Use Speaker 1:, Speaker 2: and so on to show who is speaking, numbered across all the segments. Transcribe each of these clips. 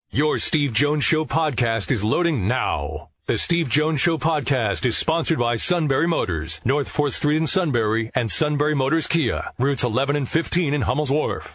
Speaker 1: Your Steve Jones Show podcast is loading now. The Steve Jones Show podcast is sponsored by Sunbury Motors, North 4th Street in Sunbury, and Sunbury Motors Kia, routes 11 and 15 in Hummel's Wharf.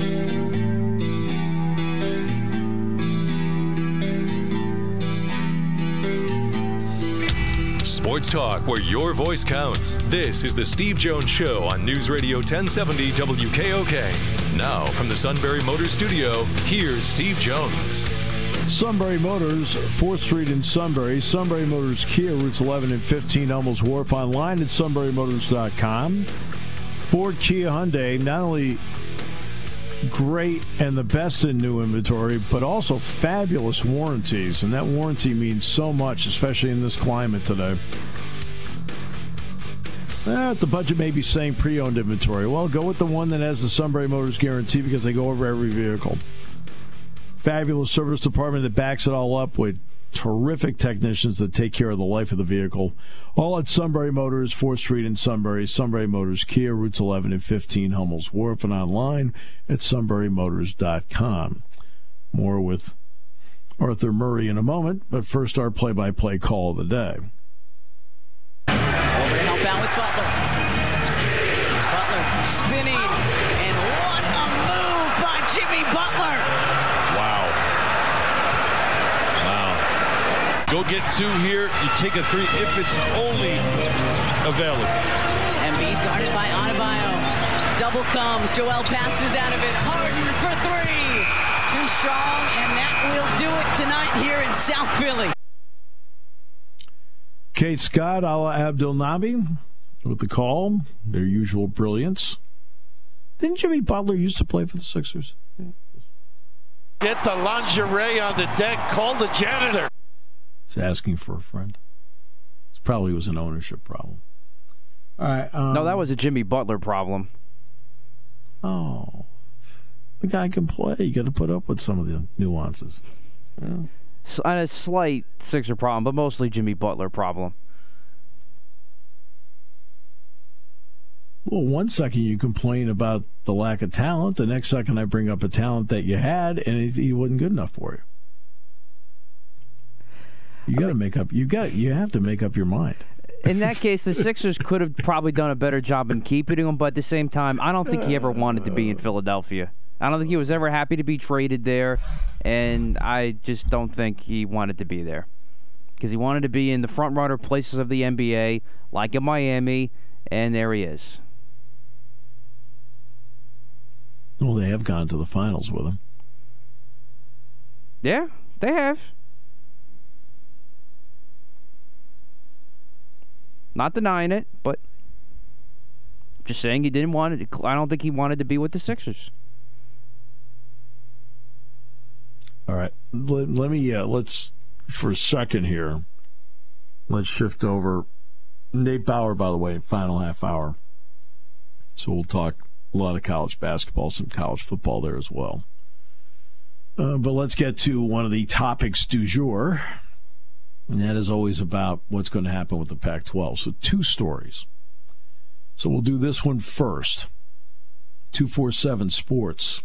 Speaker 1: Sports talk where your voice counts. This is the Steve Jones Show on News Radio 1070 WKOK. Now from the Sunbury Motors studio, here's Steve Jones.
Speaker 2: Sunbury Motors, 4th Street in Sunbury. Sunbury Motors Kia, routes 11 and 15, Hummel's Wharf. Online at sunburymotors.com. Ford, Kia, Hyundai, not only great and the best in new inventory, but also fabulous warranties. And that warranty means so much, especially in this climate today. The budget may be saying pre-owned inventory. Well, go with the one that has the Sunbury Motors guarantee because they go over every vehicle. Fabulous service department that backs it all up with terrific technicians that take care of the life of the vehicle. All at Sunbury Motors, 4th Street in Sunbury. Sunbury Motors Kia, routes 11 and 15, Hummel's Wharf, and online at sunburymotors.com. More with Arthur Murray in a moment, but first our play-by-play call of the day.
Speaker 3: Over to help out with Butler. Butler spinning, and what a move by Jimmy Butler.
Speaker 4: Wow. Go get two here. You take a three if it's only available.
Speaker 3: Embiid guarded by Adebayo. Double comes. Joel passes out of it. Harden for three. Too strong, and that will do it tonight here in South Philly.
Speaker 2: Kate Scott, Ala Abdel Nabi with the call. Their usual brilliance. Didn't Jimmy Butler used to play for the Sixers? Yeah.
Speaker 4: Get the lingerie on the deck. Call the janitor.
Speaker 2: He's asking for a friend. It probably was an ownership problem. All right.
Speaker 5: No, that was a Jimmy Butler problem.
Speaker 2: Oh. The guy can play. You got to put up with some of the nuances. Yeah.
Speaker 5: A slight Sixer problem, but mostly Jimmy Butler problem.
Speaker 2: Well, one second you complain about the lack of talent. The next second I bring up a talent that you had, and he wasn't good enough for you. You got to make up. You have to make up your mind.
Speaker 5: In that case, the Sixers could have probably done a better job in keeping him, but at the same time, I don't think he ever wanted to be in Philadelphia. I don't think he was ever happy to be traded there, and I just don't think he wanted to be there because he wanted to be in the front-runner places of the NBA, like in Miami, and there he is.
Speaker 2: Well, they have gone to the finals with him.
Speaker 5: Yeah, they have. Not denying it, but just saying he didn't want it. I don't think he wanted to be with the Sixers.
Speaker 2: All right. Let me, let's, for a second here, let's shift over. Nate Bauer, by the way, final half hour. So we'll talk a lot of college basketball, some college football there as well. But let's get to one of the topics du jour. And that is always about what's going to happen with the Pac-12. So 2 stories. So we'll do this one first. 247 Sports.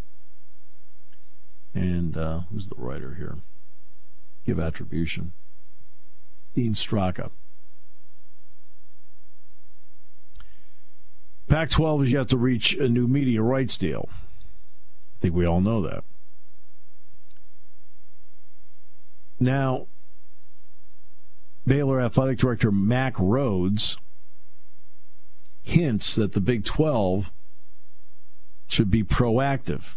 Speaker 2: And who's the writer here? Give attribution. Dean Straka. Pac-12 is yet to reach a new media rights deal. I think we all know that. Now, Baylor Athletic Director Mack Rhoades hints that the Big 12 should be proactive.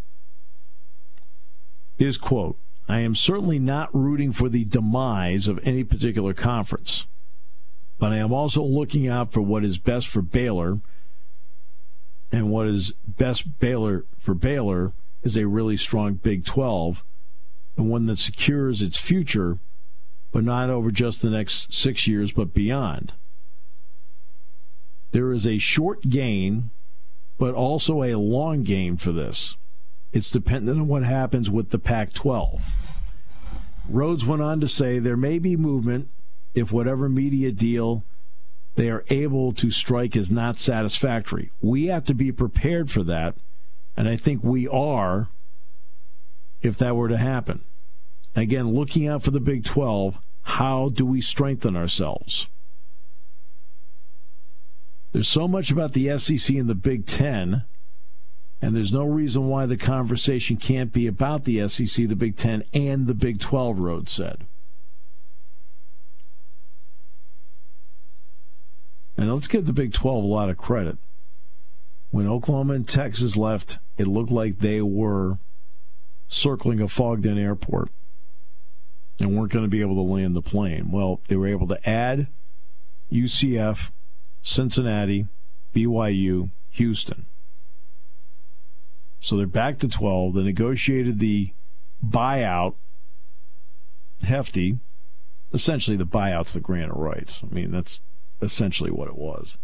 Speaker 2: His quote, "I am certainly not rooting for the demise of any particular conference, but I am also looking out for what is best for Baylor, and what is best for Baylor is a really strong Big 12, and one that secures its future, but not over just the next 6 years, but beyond. There is a short gain, but also a long gain for this. It's dependent on what happens with the Pac-12. Rhoades went on to say there may be movement if whatever media deal they are able to strike is not satisfactory. We have to be prepared for that, and I think we are, if that were to happen. Again, looking out for the Big 12, how do we strengthen ourselves? There's so much about the SEC and the Big 10, and there's no reason why the conversation can't be about the SEC, the Big 10, and the Big 12, Rhodes said. And let's give the Big 12 a lot of credit. When Oklahoma and Texas left, it looked like they were circling a fogged-in airport and weren't going to be able to land the plane. Well, they were able to add UCF, Cincinnati, BYU, Houston. So they're back to 12. They negotiated the buyout, hefty. Essentially, the buyout's the grant of rights. I mean, that's essentially what it was.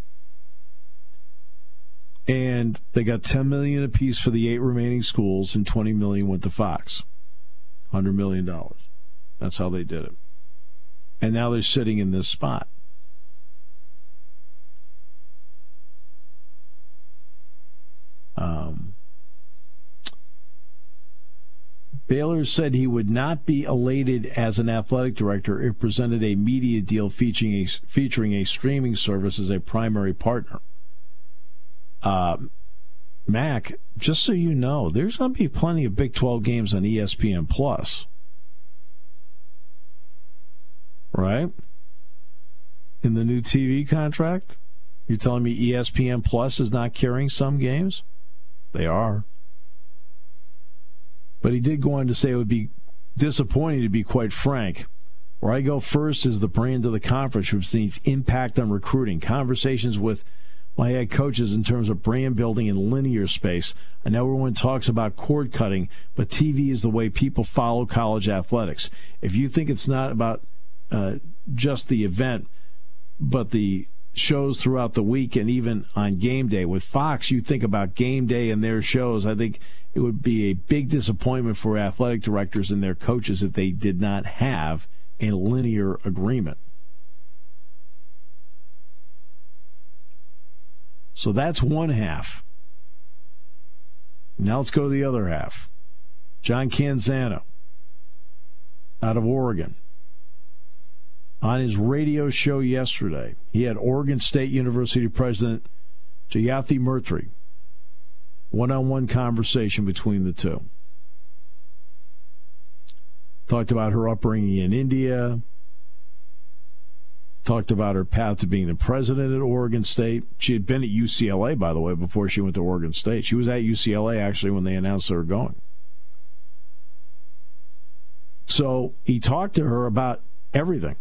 Speaker 2: And they got $10 million apiece for the 8 remaining schools, and $20 million went to Fox. $100 million. That's how they did it. And now they're sitting in this spot. Baylor said he would not be elated as an athletic director if presented a media deal featuring a streaming service as a primary partner. Mac, just so you know, there's going to be plenty of Big 12 games on ESPN Plus. Right? In the new TV contract? You're telling me ESPN Plus is not carrying some games? They are. But he did go on to say it would be disappointing, to be quite frank. Where I go first is the brand of the conference, which needs impact on recruiting. Conversations with my head coaches in terms of brand building in linear space. I know everyone talks about cord cutting, but TV is the way people follow college athletics. If you think it's not about just the event, but the shows throughout the week and even on game day. With Fox, you think about game day and their shows. I think it would be a big disappointment for athletic directors and their coaches if they did not have a linear agreement. So that's one half. Now let's go to the other half. John Canzano out of Oregon. On his radio show yesterday, he had Oregon State University President Jayathi Murthy. One-on-one conversation between the two. Talked about her upbringing in India. Talked about her path to being the president at Oregon State. She had been at UCLA, by the way, before she went to Oregon State. She was at UCLA, actually, when they announced they were going. So he talked to her about everything.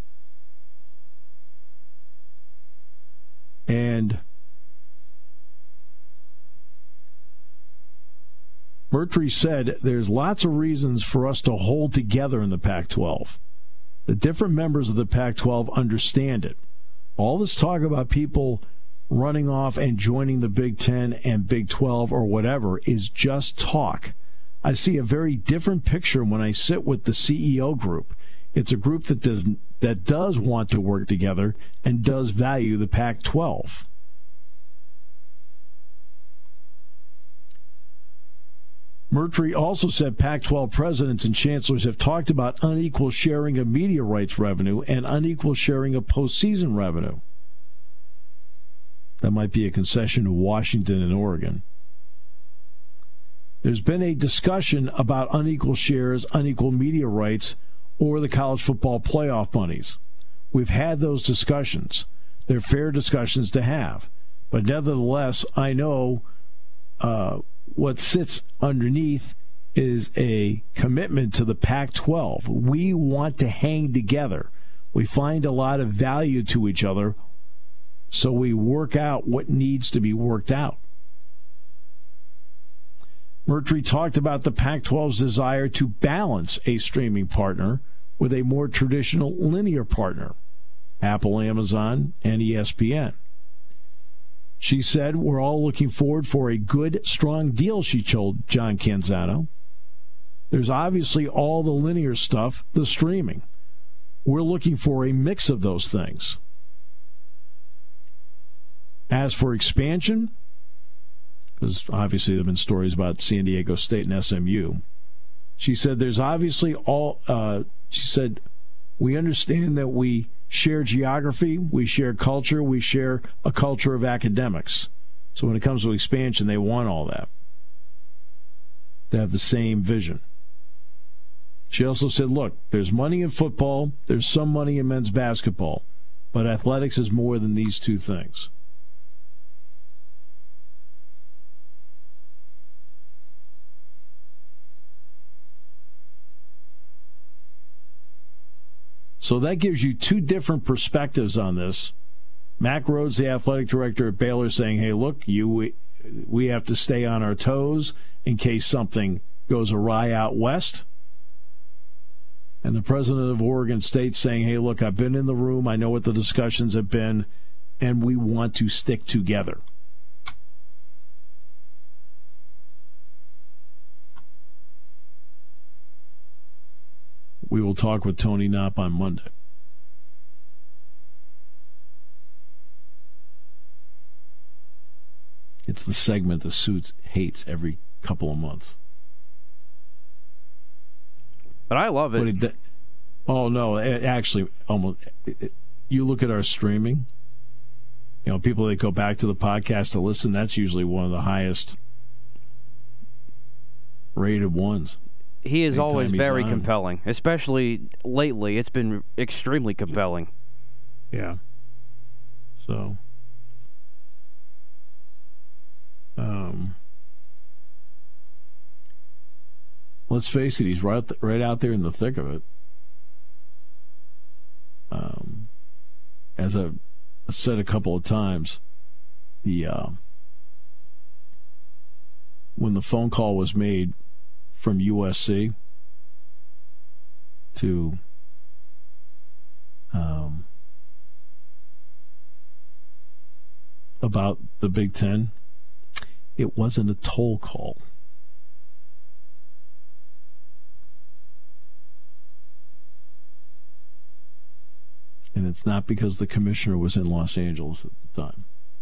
Speaker 2: And Murtry said there's lots of reasons for us to hold together in the Pac-12. The different members of the Pac-12 understand it. All this talk about people running off and joining the Big 10 and Big 12 or whatever is just talk. I see a very different picture when I sit with the CEO group. It's a group that does want to work together and does value the Pac-12. Murtry also said Pac-12 presidents and chancellors have talked about unequal sharing of media rights revenue and unequal sharing of postseason revenue. That might be a concession to Washington and Oregon. There's been a discussion about unequal shares, unequal media rights, or the college football playoff monies. We've had those discussions. They're fair discussions to have. But nevertheless, I know what sits underneath is a commitment to the Pac-12. We want to hang together. We find a lot of value to each other, so we work out what needs to be worked out. Murtry talked about the Pac-12's desire to balance a streaming partner with a more traditional linear partner, Apple, Amazon, and ESPN. She said, we're all looking forward for a good, strong deal, she told John Canzano. There's obviously all the linear stuff, the streaming. We're looking for a mix of those things. As for expansion, because obviously there have been stories about San Diego State and SMU, She said, there's obviously she said, we understand that we share geography, we share culture, we share a culture of academics. So when it comes to expansion, they want all that. They have the same vision. She also said, look, there's money in football, there's some money in men's basketball, but athletics is more than these two things. So that gives you two different perspectives on this. Mack Rhoades, the athletic director at Baylor, saying, hey, look, we have to stay on our toes in case something goes awry out west. And the president of Oregon State saying, hey, look, I've been in the room, I know what the discussions have been, and we want to stick together. We will talk with Tony Knopp on Monday. It's the segment the Suits hates every couple of months.
Speaker 5: But I love it.
Speaker 2: Oh, no, actually, almost. You look at our streaming, people that go back to the podcast to listen, that's usually one of the highest rated ones.
Speaker 5: He is always very compelling, especially lately. It's been extremely compelling.
Speaker 2: Yeah. So, let's face it, he's right out there in the thick of it. As I've said a couple of times, when the phone call was made from USC to about the Big Ten, it wasn't a toll call. And it's not because the commissioner was in Los Angeles at the time.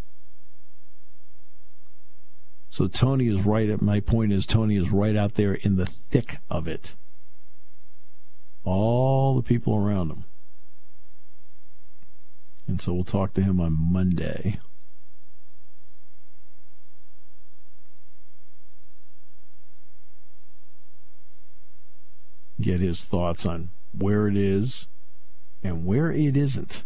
Speaker 2: So Tony is right. My point is, Tony is right out there in the thick of it. All the people around him. And so we'll talk to him on Monday. Get his thoughts on where it is and where it isn't.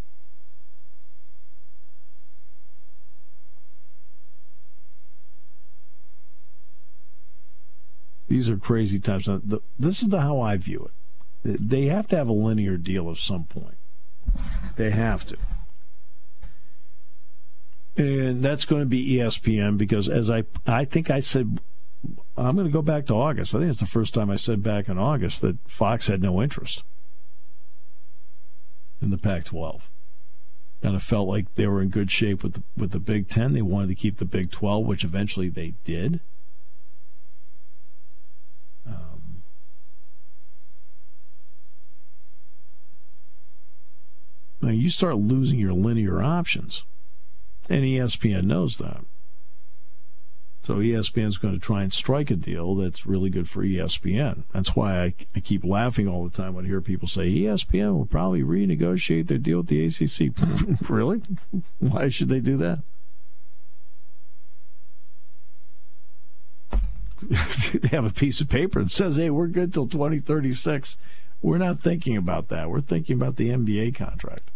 Speaker 2: These are crazy times. Now, this is how I view it. They have to have a linear deal at some point. They have to. And that's going to be ESPN because, as I think I said, I'm going to go back to August. I think it's the first time I said back in August that Fox had no interest in the Pac-12. Kind of felt like they were in good shape with the Big Ten. They wanted to keep the Big 12, which eventually they did. Now you start losing your linear options, and ESPN knows that. So ESPN is going to try and strike a deal that's really good for ESPN. That's why I keep laughing all the time when I hear people say ESPN will probably renegotiate their deal with the ACC. Really? Why should they do that? They have a piece of paper that says, hey, we're good till 2036. We're not thinking about that. We're thinking about the NBA contract.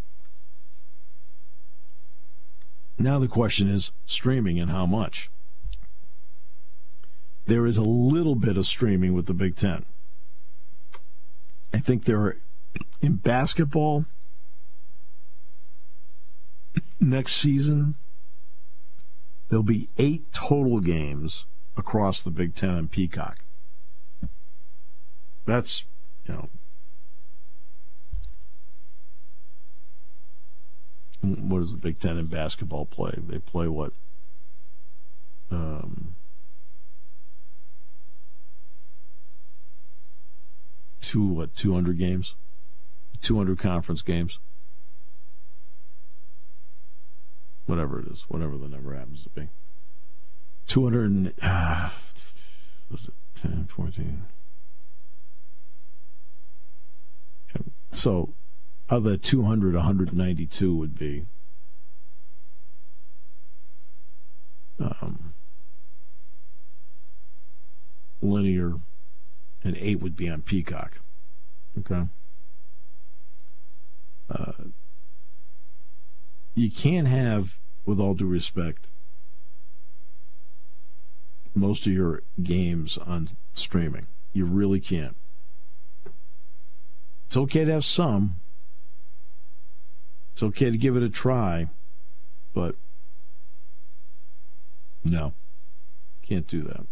Speaker 2: Now the question is streaming and how much. There is a little bit of streaming with the Big Ten. I think there are, in basketball, next season, there'll be 8 total games across the Big Ten on Peacock. That's, what does the Big Ten in basketball play? They play what? 200 games? 200 conference games? Whatever it is, whatever the number happens to be. 200 was it 10, 14? So, of the 200, 192 would be linear, and 8 would be on Peacock. Okay. You can't have, with all due respect, most of your games on streaming. You really can't. It's okay to have some. It's okay to give it a try, but no, can't do that.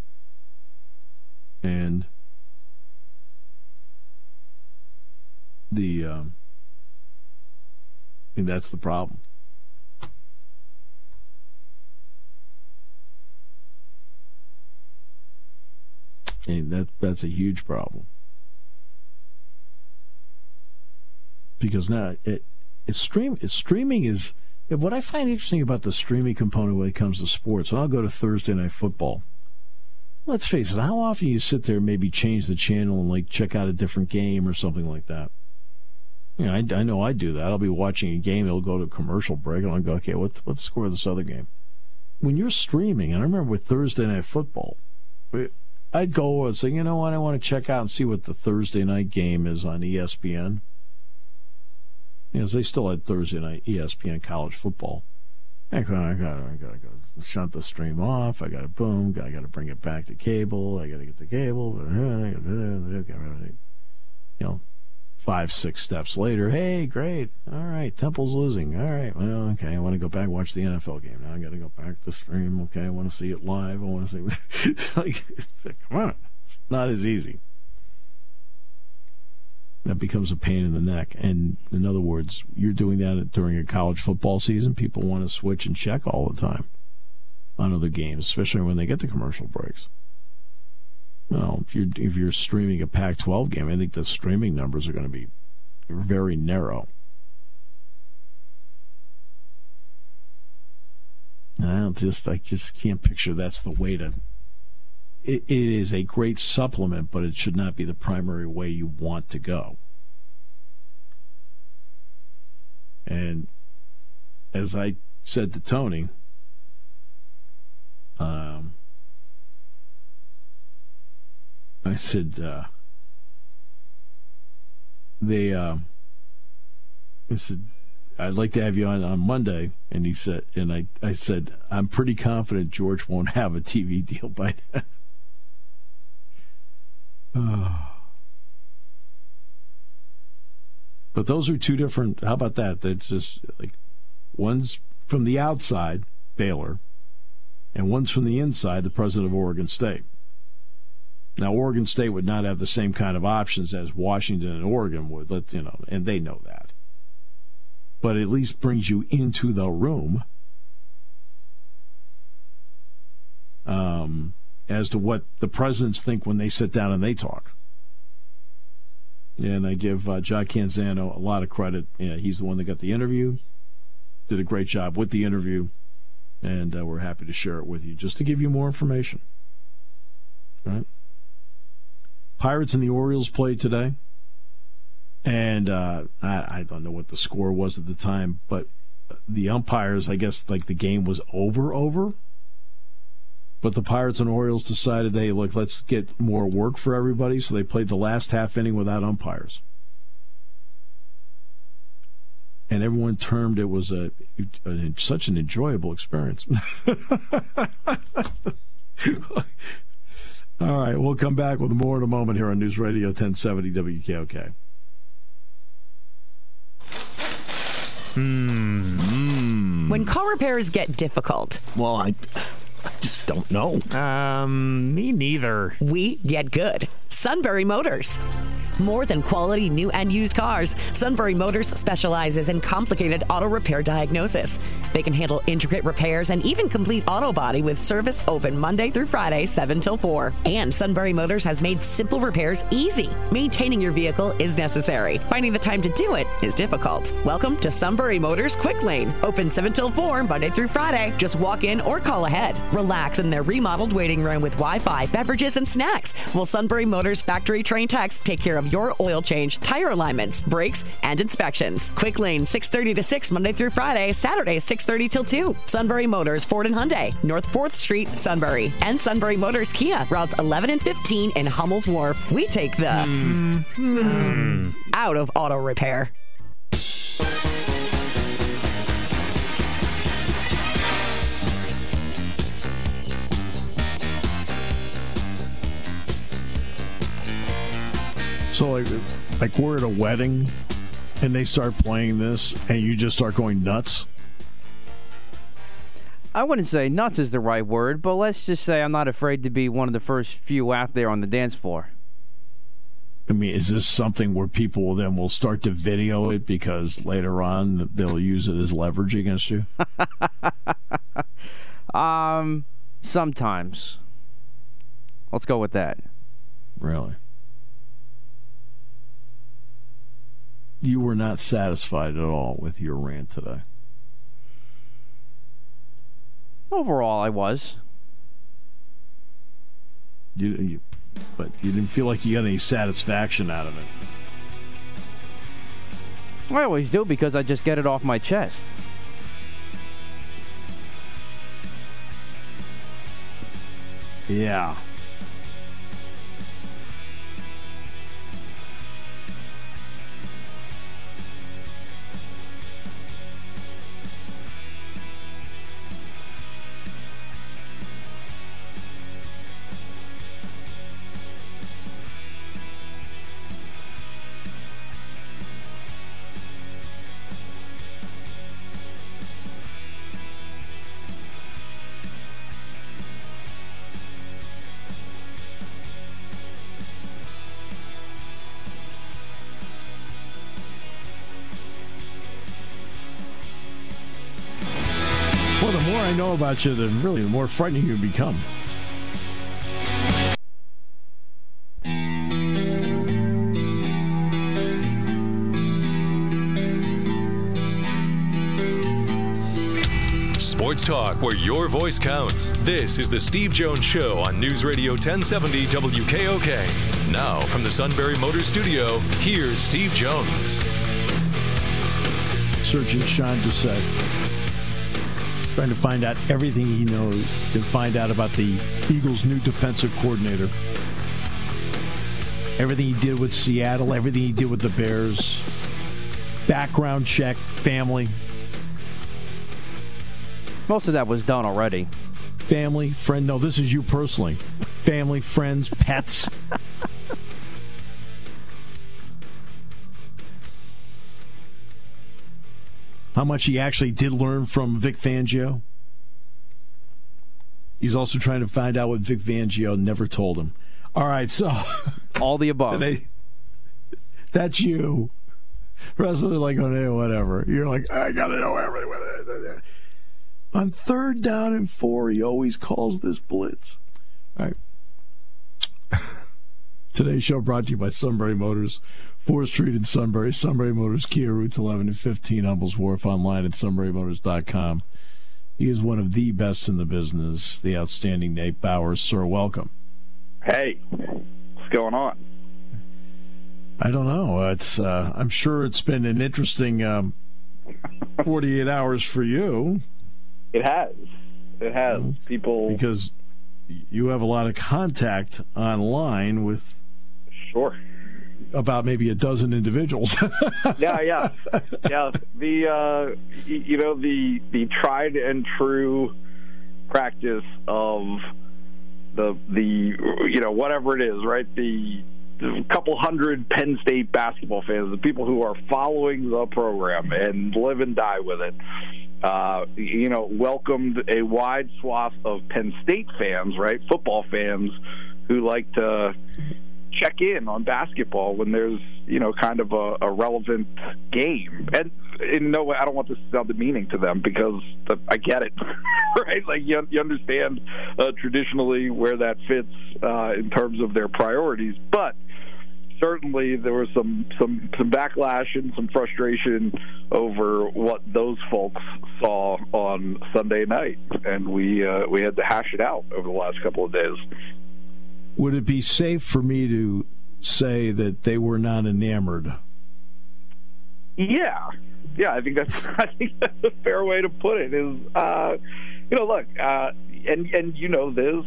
Speaker 2: And and that's the problem. And that's a huge problem. Because now streaming is what I find interesting about the streaming component when it comes to sports. And I'll go to Thursday Night Football. Let's face it, how often you sit there and maybe change the channel and like check out a different game or something like that? You know, I know I do that. I'll be watching a game, it'll go to a commercial break, and I'll go, okay, what's the score of this other game? When you're streaming, and I remember with Thursday Night Football, I'd go and say, you know what, I want to check out and see what the Thursday night game is on ESPN. Because they still had Thursday night ESPN college football. I gotta go shut the stream off. I gotta bring it back to cable. I gotta get the cable. You know, 5-6 steps later. Hey, great. All right, Temple's losing. All right, well, okay. I want to go back and watch the NFL game. Now I gotta go back to the stream. Okay, I want to see it live. I want to see. Like, come on, it's not as easy. That becomes a pain in the neck. And in other words, you're doing that during a college football season. People want to switch and check all the time on other games, especially when they get the commercial breaks. Well, if you're streaming a Pac-12 game, I think the streaming numbers are going to be very narrow. I just can't picture that's the way to. It is a great supplement, but it should not be the primary way you want to go. And as I said to Tony, I said, I said, I'd like to have you on Monday. And he said, and I said, I'm pretty confident George won't have a TV deal by then. But those are two different. How about that? That's just like one's from the outside, Baylor, and one's from the inside, the president of Oregon State. Now, Oregon State would not have the same kind of options as Washington and Oregon would, and they know that. But at least brings you into the room as to what the presidents think when they sit down and they talk. And I give John Canzano a lot of credit. Yeah, he's the one that got the interview, did a great job with the interview, and we're happy to share it with you just to give you more information. Right? Pirates and the Orioles played today, and I don't know what the score was at the time, but the umpires, I guess, like the game was over. But the Pirates and Orioles decided, hey, look, let's get more work for everybody, so they played the last half inning without umpires. And everyone termed it was such an enjoyable experience. All right, we'll come back with more in a moment here on News Radio 1070 WKOK.
Speaker 6: When car repairs get difficult.
Speaker 7: Well, I just don't know.
Speaker 8: Me neither.
Speaker 6: We get good. Sunbury Motors. More than quality new and used cars, Sunbury Motors specializes in complicated auto repair diagnosis. They can handle intricate repairs and even complete auto body with service open Monday through Friday, 7 till 4. And Sunbury Motors has made simple repairs easy. Maintaining your vehicle is necessary. Finding the time to do it is difficult. Welcome to Sunbury Motors Quick Lane. Open 7 till 4, Monday through Friday. Just walk in or call ahead. Relax in their remodeled waiting room with Wi-Fi, beverages, and snacks. While Sunbury Motors factory trained techs take care of of your oil change, tire alignments, brakes, and inspections. Quick Lane, 6:30 to 6, Monday through Friday, Saturday, 6:30 till 2. Sunbury Motors, Ford and Hyundai, North 4th Street, Sunbury. And Sunbury Motors Kia, routes 11 and 15 in Hummel's Wharf. We take the out of auto repair.
Speaker 2: So, like we're at a wedding, and they start playing this, and you just start going nuts?
Speaker 5: I wouldn't say nuts is the right word, but let's just say I'm not afraid to be one of the first few out there on the dance floor.
Speaker 2: I mean, is this something where people then will start to video it because later on they'll use it as leverage against you?
Speaker 5: Sometimes. Let's go with that.
Speaker 2: Really? You were not satisfied at all with your rant today.
Speaker 5: Overall, I was.
Speaker 2: But you didn't feel like you got any satisfaction out of it.
Speaker 5: I always do because I just get it off my chest.
Speaker 2: Yeah. Well, the more I know about you, the more frightening you become.
Speaker 1: Sports talk where your voice counts. This is the Steve Jones Show on News Radio 1070 WKOK. Now from the Sunbury Motors Studio, here's Steve Jones.
Speaker 2: Searching Sean Doucette. Trying to find out everything he knows to find out about the Eagles' new defensive coordinator. Everything he did with Seattle, everything he did with the Bears. Background check, family.
Speaker 5: Most of that was done already.
Speaker 2: Family, friend. No, this is you personally. Family, friends, pets. How much he actually did learn from Vic Fangio. He's also trying to find out what Vic Fangio never told him. All right, so.
Speaker 5: All the above.
Speaker 2: That's you. The rest of it like, oh, hey, whatever. You're like, I got to know everything. On 3rd down and 4, he always calls this blitz. All right. Today's show brought to you by Sunbury Motors, 4th Street in Sunbury. Sunbury Motors, Kia, routes 11 and 15, Hummel's Wharf, online at sunburymotors.com. He is one of the best in the business, the outstanding Nate Bowers. Sir, welcome.
Speaker 9: Hey, what's going on?
Speaker 2: I don't know. It's I'm sure it's been an interesting 48 hours for you.
Speaker 9: It has. People,
Speaker 2: because you have a lot of contact online with about maybe a dozen individuals.
Speaker 9: yeah. The the tried and true practice of the whatever it is, right? The couple hundred Penn State basketball fans, the people who are following the program and live and die with it. Welcomed a wide swath of Penn State fans, right? Football fans who like to check in on basketball when there's, kind of a relevant game. And in no way, I don't want this to sound demeaning to them because I get it, right? Like you understand traditionally where that fits in terms of their priorities, but certainly there was some backlash and some frustration over what those folks saw on Sunday night, and we had to hash it out over the last couple of days.
Speaker 2: Would it be safe for me to say that they were not enamored.
Speaker 9: Yeah, I think that's a fair way to put it. Is look, and you know this,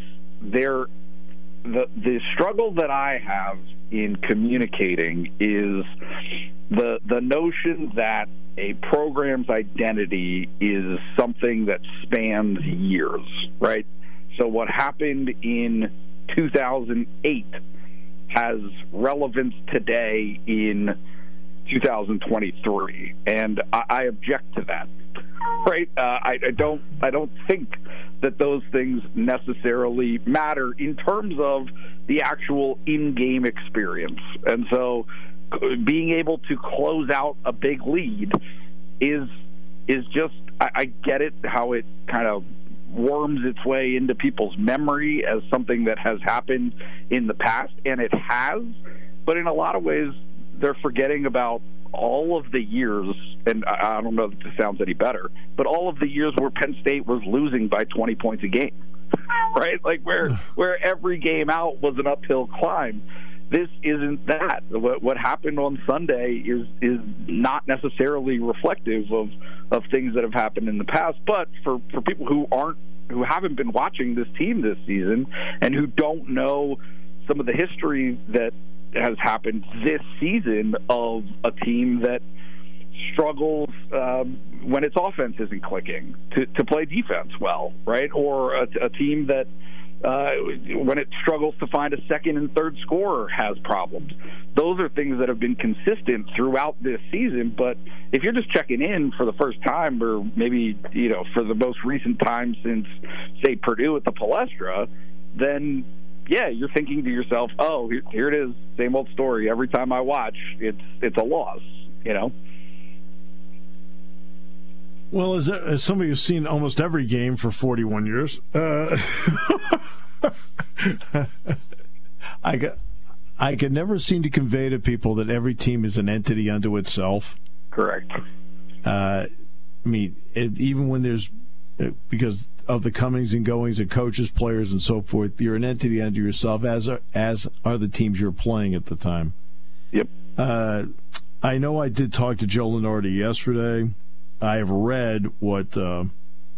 Speaker 9: the struggle that I have in communicating is the notion that a program's identity is something that spans years, right? So what happened in 2008 has relevance today in 2023, and I object to that. Right? I don't think that those things necessarily matter in terms of the actual in-game experience. And so being able to close out a big lead is just, I get it, how it kind of worms its way into people's memory as something that has happened in the past, and it has, but in a lot of ways they're forgetting about all of the years, and I don't know if this sounds any better, but all of the years where Penn State was losing by 20 points a game, right? Like where every game out was an uphill climb. This isn't that. What happened on Sunday is not necessarily reflective of things that have happened in the past. But for people who haven't been watching this team this season and who don't know some of the history that has happened this season of a team that struggles when its offense isn't clicking to play defense well, right? Or a team that when it struggles to find a second and third scorer has problems. Those are things that have been consistent throughout this season. But if you're just checking in for the first time, or maybe for the most recent time since, say, Purdue at the Palestra, then yeah, you're thinking to yourself, oh, here it is, same old story. Every time I watch, it's a loss,
Speaker 2: Well, as somebody who's seen almost every game for 41 years, I could never seem to convey to people that every team is an entity unto itself.
Speaker 9: Correct.
Speaker 2: Even when there's because of the comings and goings of coaches, players, and so forth, you're an entity unto yourself, as are the teams you're playing at the time.
Speaker 9: Yep.
Speaker 2: I know I did talk to Joe Lunardi yesterday. I have read what from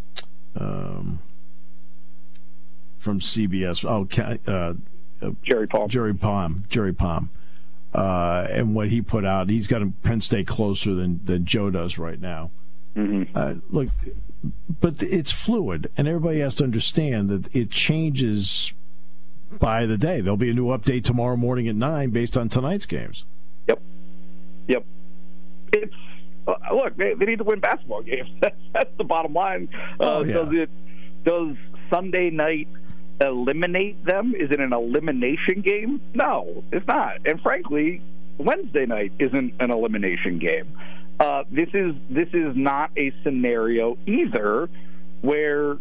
Speaker 2: CBS. Jerry Palm, and what he put out. He's got Penn State closer than Joe does right now.
Speaker 9: Mm-hmm.
Speaker 2: Look, but it's fluid, and everybody has to understand that it changes by the day. There'll be a new update tomorrow morning at 9 based on tonight's games.
Speaker 9: Yep. It's look, they need to win basketball games. That's the bottom line. Does Sunday night eliminate them? Is it an elimination game? No, it's not. And frankly, Wednesday night isn't an elimination game. This is not a scenario either where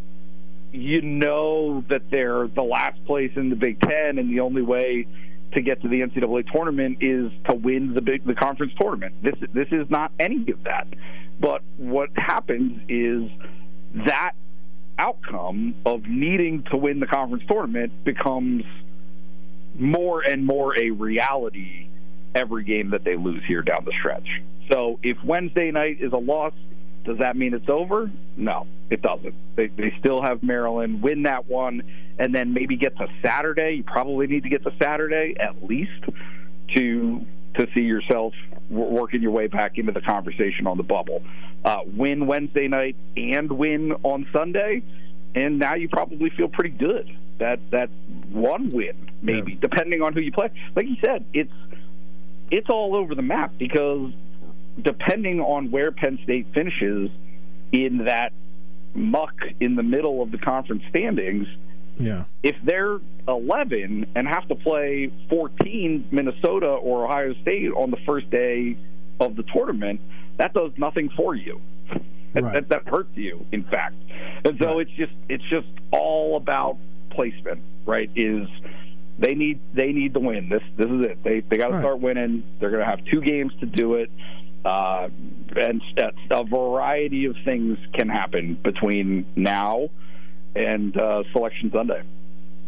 Speaker 9: that they're the last place in the Big Ten and the only way to get to the NCAA tournament is to win the conference tournament. This is not any of that. But what happens is that outcome of needing to win the conference tournament becomes more and more a reality every game that they lose here down the stretch. So if Wednesday night is a loss, does that mean it's over? No, it doesn't. They still have Maryland, win that one, and then maybe get to Saturday. You probably need to get to Saturday at least to see yourself working your way back into the conversation on the bubble. Win Wednesday night and win on Sunday, and now you probably feel pretty good. That one win, maybe, depending on who you play. Like you said, it's all over the map because depending on where Penn State finishes in that muck in the middle of the conference standings, if they're 11 and have to play 14 Minnesota or Ohio State on the first day of the tournament, that does nothing for you. Right. That hurts you, in fact. And so it's just all about placement, right? They need to win. This is it. They got to start winning. They're going to have 2 games to do it. And a variety of things can happen between now and Selection Sunday.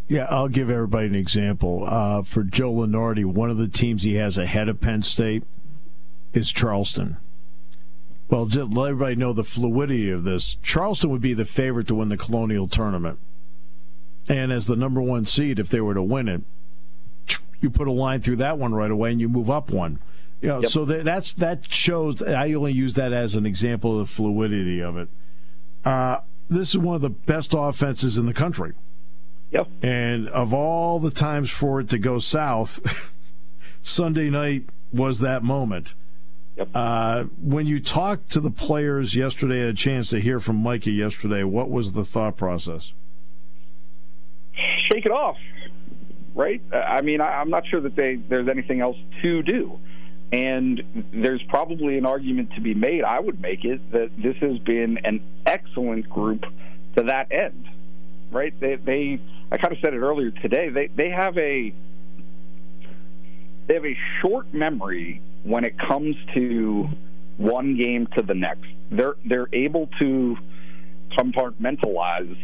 Speaker 2: Yeah, I'll give everybody an example. For Joe Lunardi, one of the teams he has ahead of Penn State is Charleston. Well, just let everybody know the fluidity of this. Charleston would be the favorite to win the Colonial Tournament. And as the number one seed, if they were to win it, you put a line through that one right away and you move up one. You know, so that shows. I only use that as an example of the fluidity of it. This is one of the best offenses in the country.
Speaker 9: Yep.
Speaker 2: And of all the times for it to go south, Sunday night was that moment.
Speaker 9: Yep.
Speaker 2: When you talked to the players yesterday, had a chance to hear from Micah yesterday, what was the thought process?
Speaker 9: Shake it off, right? I mean, I'm not sure that there's anything else to do. And there's probably an argument to be made, I would make it, that this has been an excellent group to that end, right? I kind of said it earlier today, they have a short memory when it comes to one game to the next. They're able to compartmentalize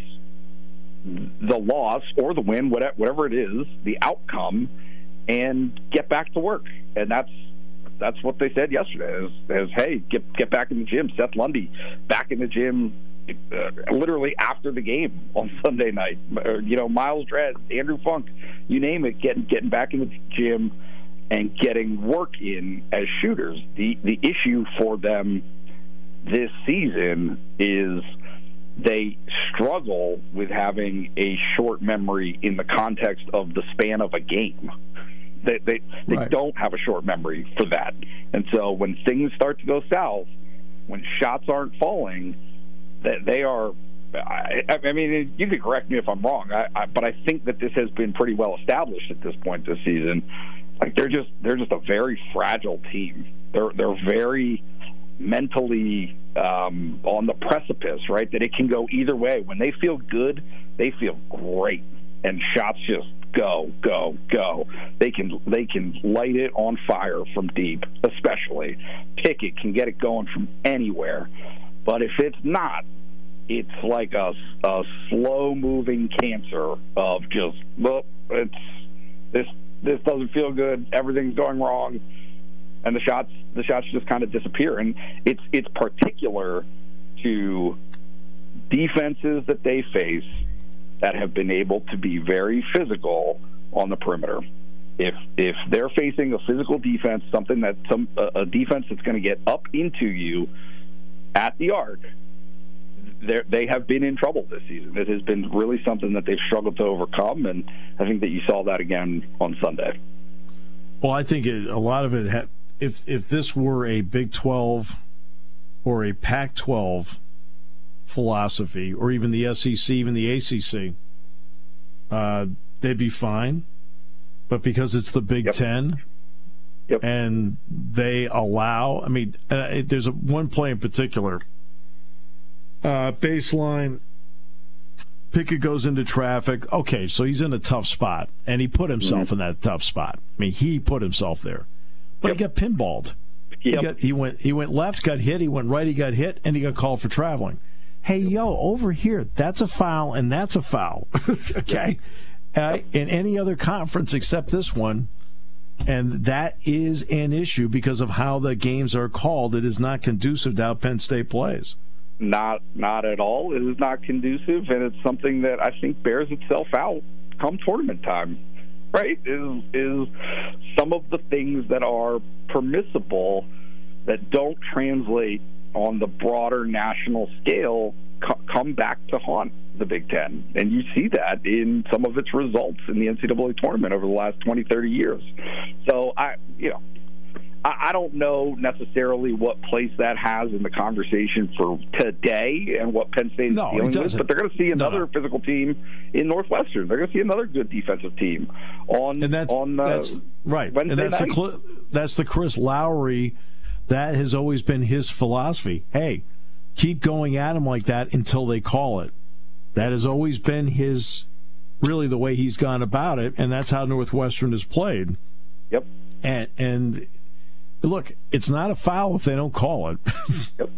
Speaker 9: the loss or the win, whatever it is, the outcome, and get back to work. And that's what they said yesterday is hey, get back in the gym. Seth Lundy back in the gym literally after the game on Sunday night. Miles Dredd, Andrew Funk, you name it, getting back in the gym and getting work in as shooters. The issue for them this season is they struggle with having a short memory in the context of the span of a game. They
Speaker 2: Right.
Speaker 9: don't have a short memory for that. And so when things start to go south, when shots aren't falling, that they are I mean, you could correct me if I'm wrong, but I think that this has been pretty well established at this point this season. Like they're just a very fragile team. They're very mentally on the precipice, right? That it can go either way. When they feel good, they feel great, and shots just go. They can light it on fire from deep, especially. Pickett can get it going from anywhere. But if it's not, it's like a slow-moving cancer of just, this doesn't feel good, everything's going wrong, and the shots just kind of disappear. And it's particular to defenses that they face that have been able to be very physical on the perimeter. If they're facing a physical defense, a defense that's going to get up into you at the arc, they have been in trouble this season. It has been really something that they've struggled to overcome, and I think that you saw that again on Sunday.
Speaker 2: Well, I think a lot of it, if this were a Big 12 or a Pac-12 philosophy, or even the SEC, even the ACC, they'd be fine. But because it's the Big Ten, and they allow, I mean, there's one play in particular. Baseline, Pickett goes into traffic. Okay, so he's in a tough spot, and he put himself in that tough spot. I mean, he put himself there, but he got pinballed. He went left, got hit. He went right, he got hit, and he got called for traveling. Hey, over here, that's a foul, and that's a foul. Okay, in any other conference except this one. And that is an issue because of how the games are called. It is not conducive to how Penn State plays.
Speaker 9: Not at all. It is not conducive, and it's something that I think bears itself out come tournament time. Right? Is some of the things that are permissible that don't translate on the broader national scale come back to haunt the Big Ten. And you see that in some of its results in the NCAA tournament over the last 20, 30 years. So, I don't know necessarily what place that has in the conversation for today and what Penn State is dealing with, but they're going to see another physical team in Northwestern. They're going to see another good defensive team on
Speaker 2: right.
Speaker 9: Wednesday
Speaker 2: and that's the Chris Lowry. That has always been his philosophy. Hey, keep going at him like that until they call it. That has always been really the way he's gone about it, and that's how Northwestern has played.
Speaker 9: Yep.
Speaker 2: And look, it's not a foul if they don't call it.
Speaker 9: Yep.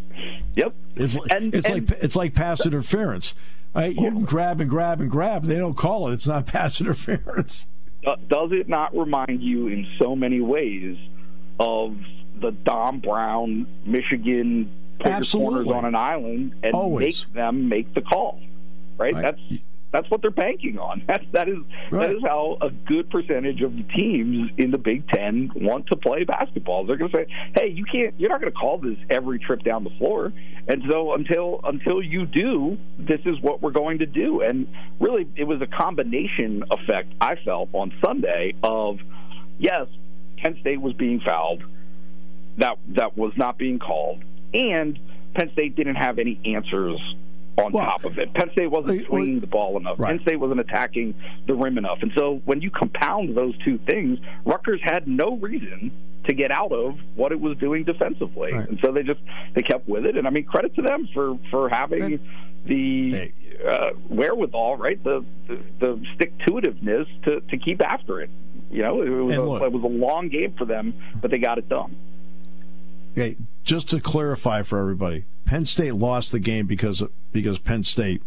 Speaker 9: Yep.
Speaker 2: It's like pass interference. Right? You can grab and grab and grab. They don't call it. It's not pass interference.
Speaker 9: Does it not remind you in so many ways of the Dom Brown, Michigan, put your corners on an island and
Speaker 2: Always.
Speaker 9: make them make the call? Right? That's what they're banking on. That is how a good percentage of the teams in the Big Ten want to play basketball. They're going to say, "Hey, you're not going to call this every trip down the floor." And so until you do, this is what we're going to do. And really, it was a combination effect I felt on Sunday of, yes, Penn State was being fouled, that was not being called, and Penn State didn't have any answers on top of it. Penn State wasn't swinging the ball enough. Right. Penn State wasn't attacking the rim enough. And so when you compound those two things, Rutgers had no reason to get out of what it was doing defensively. Right. And so they kept with it. And, I mean, credit to them for having the wherewithal, right, the stick-to-itiveness to keep after it. You know, it was a long game for them, but they got it done.
Speaker 2: Okay, just to clarify for everybody, Penn State lost the game because of Penn State.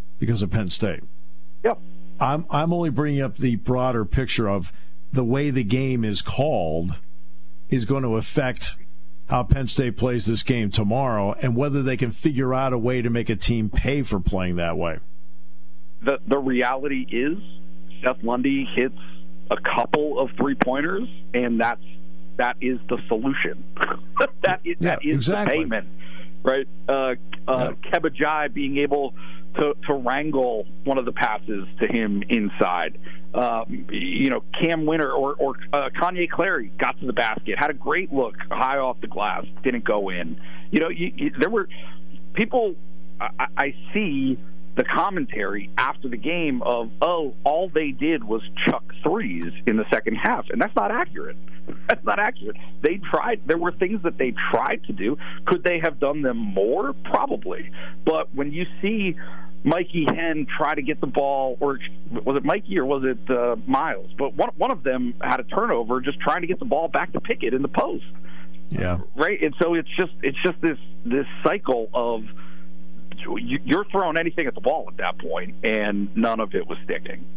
Speaker 9: Yep.
Speaker 2: I'm only bringing up the broader picture of the way the game is called is going to affect how Penn State plays this game tomorrow and whether they can figure out a way to make a team pay for playing that way.
Speaker 9: The reality is Seth Lundy hits a couple of three-pointers, and that is the solution. that is
Speaker 2: exactly.
Speaker 9: The payment, right? Keba Jai being able to wrangle one of the passes to him inside. Cam Winter or Kanye Clary got to the basket, had a great look high off the glass, didn't go in. There were people. I see the commentary after the game of, all they did was chuck threes in the second half, and that's not accurate. That's not accurate. They tried. There were things that they tried to do. Could they have done them more? Probably. But when you see Mikey Henn try to get the ball, or was it Mikey or was it Miles? But one of them had a turnover just trying to get the ball back to Pickett in the post.
Speaker 2: Yeah.
Speaker 9: Right? And so it's just this cycle of you're throwing anything at the ball at that point, and none of it was sticking.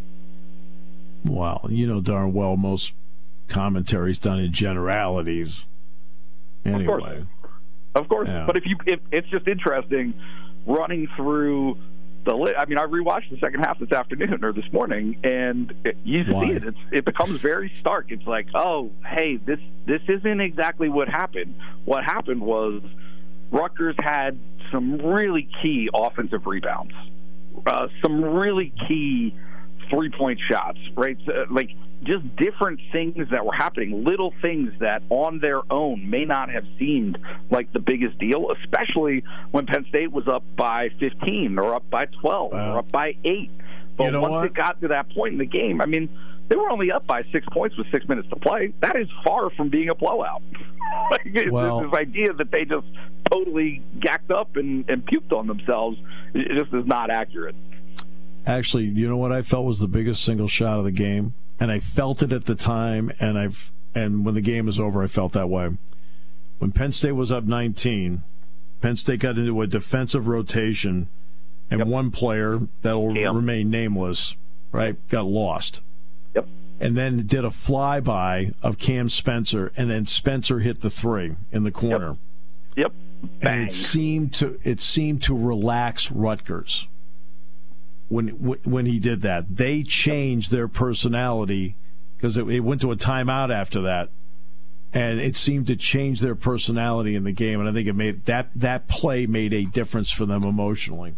Speaker 2: Wow. You know darn well most commentary's done in generalities. Anyway.
Speaker 9: Of course.
Speaker 2: Yeah.
Speaker 9: But if it's just interesting running through I rewatched the second half this afternoon or this morning, and you see it. It becomes very stark. It's like, oh, hey, this isn't exactly what happened. What happened was Rutgers had some really key offensive rebounds, some really key three-point shots, right? Like just different things that were happening, little things that on their own may not have seemed like the biggest deal, especially when Penn State was up by 15 or up by 12 or up by 8. But once it got to that point in the game, I mean, they were only up by 6 points with 6 minutes to play. That is far from being a blowout. This idea that they just totally gacked up and puked on themselves, it just is not accurate.
Speaker 2: Actually, you know what I felt was the biggest single shot of the game? And I felt it at the time, and when the game was over, I felt that way. When Penn State was up 19, Penn State got into a defensive rotation, and one player that will remain nameless, right, got lost.
Speaker 9: Yep.
Speaker 2: And then did a flyby of Cam Spencer, and then Spencer hit the three in the corner.
Speaker 9: Yep.
Speaker 2: And it seemed to relax Rutgers. When he did that, they changed their personality because it went to a timeout after that, and it seemed to change their personality in the game. And I think it made that play made a difference for them emotionally.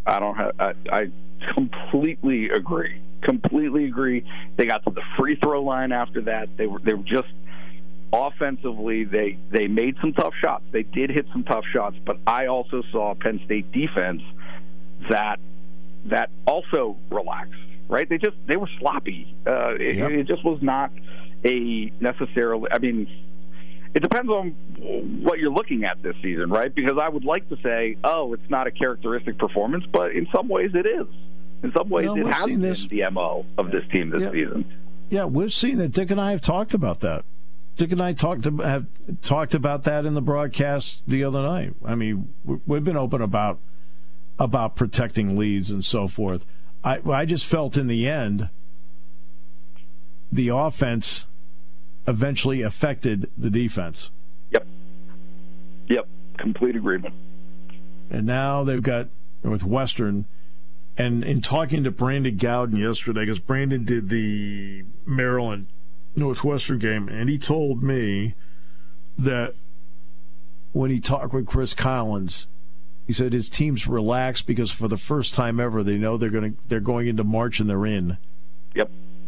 Speaker 9: I completely agree. Completely agree. They got to the free throw line after that. They were just offensively. They made some tough shots. They did hit some tough shots, but I also saw Penn State defense that also relaxed, right? They were sloppy. It just was not a necessarily. I mean, it depends on what you're looking at this season, right? Because I would like to say, it's not a characteristic performance, but in some ways it is. In some ways, it has been the MO of this team this season.
Speaker 2: Yeah, we've seen it. Dick and I have talked about that. Dick and I have talked about that in the broadcast the other night. I mean, we've been open about protecting leads and so forth. I just felt in the end, the offense eventually affected the defense.
Speaker 9: Yep. Complete agreement.
Speaker 2: And now they've got Northwestern. And in talking to Brandon Gowden yesterday, because Brandon did the Maryland Northwestern game, and he told me that when he talked with Chris Collins, he said his team's relaxed because for the first time ever, they know they're going into March and they're in.
Speaker 9: Yep.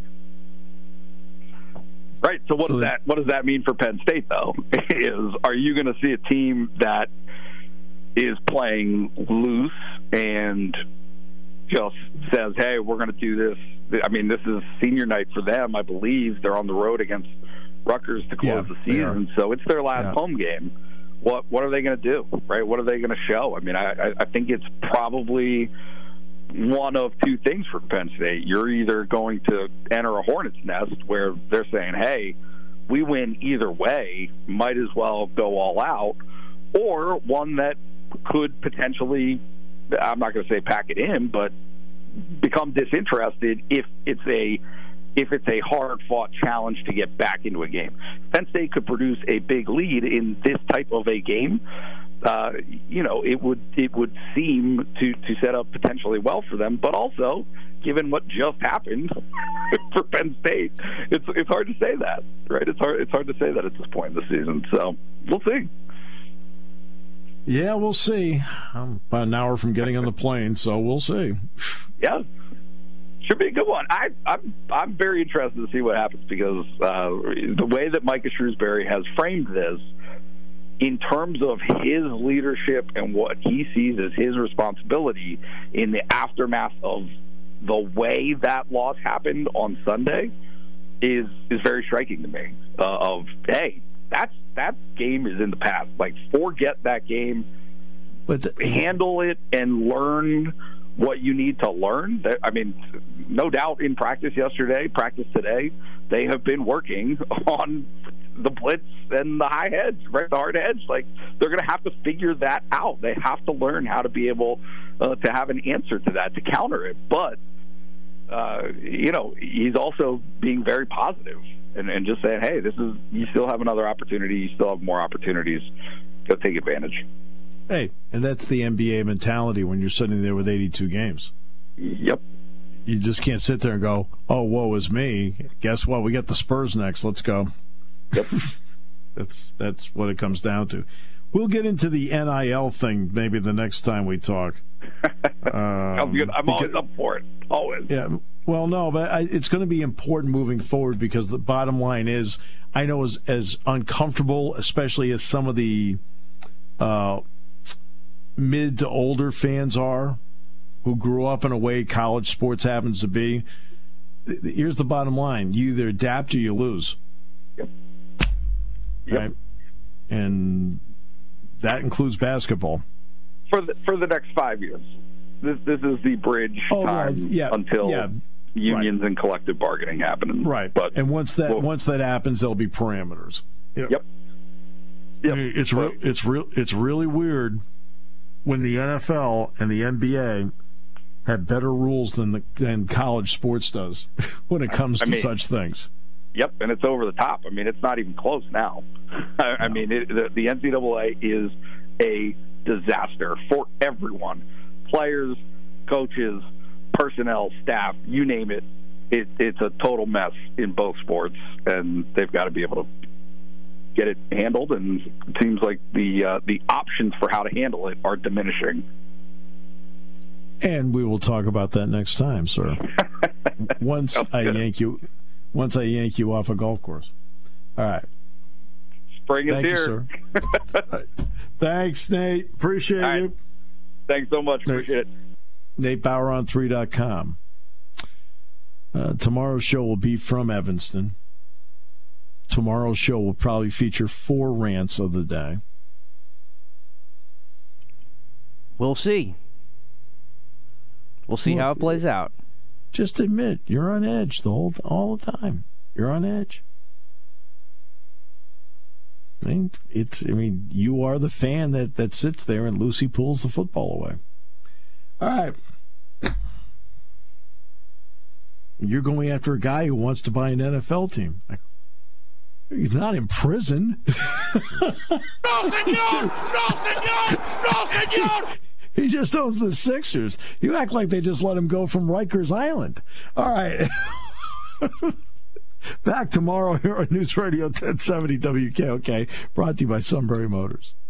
Speaker 9: Right. So what does that mean for Penn State though? Are you going to see a team that is playing loose and just says, "Hey, we're going to do this"? I mean, this is senior night for them. I believe they're on the road against Rutgers to close the season, so it's their last home game. What are they going to do? Right? What are they going to show? I mean, I think it's probably one of two things for Penn State. You're either going to enter a hornet's nest where they're saying, "Hey, we win either way, might as well go all out," or one that could potentially, I'm not going to say pack it in, but become disinterested if it's a hard-fought challenge to get back into a game. Penn State could produce a big lead in this type of a game. It would seem to set up potentially well for them, but also, given what just happened for Penn State, it's hard to say that, right? It's hard to say that at this point in the season. So we'll see.
Speaker 2: Yeah, we'll see. I'm about an hour from getting on the plane, so we'll see.
Speaker 9: Yeah, should be a good one. I'm very interested to see what happens because the way that Micah Shrewsbury has framed this, in terms of his leadership and what he sees as his responsibility in the aftermath of the way that loss happened on Sunday, is very striking to me. Hey, that game is in the past. Like, forget that game. But handle it and learn what you need to learn. I mean, no doubt in practice today, they have been working on the blitz and the high hedge, right? The hard hedge. Like, they're going to have to figure that out. They have to learn how to be able to have an answer to that, to counter it. But, he's also being very positive and just saying, hey, you still have another opportunity. You still have more opportunities to take advantage.
Speaker 2: Hey, and that's the NBA mentality when you're sitting there with 82 games.
Speaker 9: Yep.
Speaker 2: You just can't sit there and go, oh, woe is me. Guess what? We got the Spurs next. Let's go.
Speaker 9: Yep.
Speaker 2: That's what it comes down to. We'll get into the NIL thing maybe the next time we talk.
Speaker 9: I'm always up for it. Always.
Speaker 2: Yeah. Well, no, but it's going to be important moving forward because the bottom line is, I know as uncomfortable, especially as some of the mid to older fans are, who grew up in a way college sports happens to be, here's the bottom line. You either adapt or you lose.
Speaker 9: Yep.
Speaker 2: Right? And that includes basketball.
Speaker 9: For the next 5 years. This is the bridge time until unions and collective bargaining happen.
Speaker 2: Right.
Speaker 9: But
Speaker 2: and once that happens, there'll be parameters.
Speaker 9: Yep.
Speaker 2: I mean, it's really weird when the NFL and the NBA have better rules than college sports does when it comes to such things.
Speaker 9: Yep, and it's over the top. I mean, it's not even close now. I mean, the NCAA is a disaster for everyone. Players, coaches, personnel, staff, you name it. It's a total mess in both sports, and they've got to be able to get it handled, and it seems like the options for how to handle it are diminishing.
Speaker 2: And we will talk about that next time, sir. Once I yank you off a golf course. All right.
Speaker 9: Spring is here.
Speaker 2: You, sir. Thanks, Nate. Appreciate you.
Speaker 9: Thanks so much. Appreciate it.
Speaker 2: Nate Bauer on 3.com. Tomorrow's show will be from Evanston. Tomorrow's show will probably feature 4 rants of the day.
Speaker 5: We'll see. We'll see how it plays out.
Speaker 2: Just admit you're on edge all the time. You're on edge. You are the fan that sits there and Lucy pulls the football away. All right. You're going after a guy who wants to buy an NFL team. He's not in prison.
Speaker 10: No, senor! No, senor! No, senor!
Speaker 2: He just owns the Sixers. You act like they just let him go from Rikers Island. All right. Back tomorrow here on News Radio 1070 WKOK, brought to you by Sunbury Motors.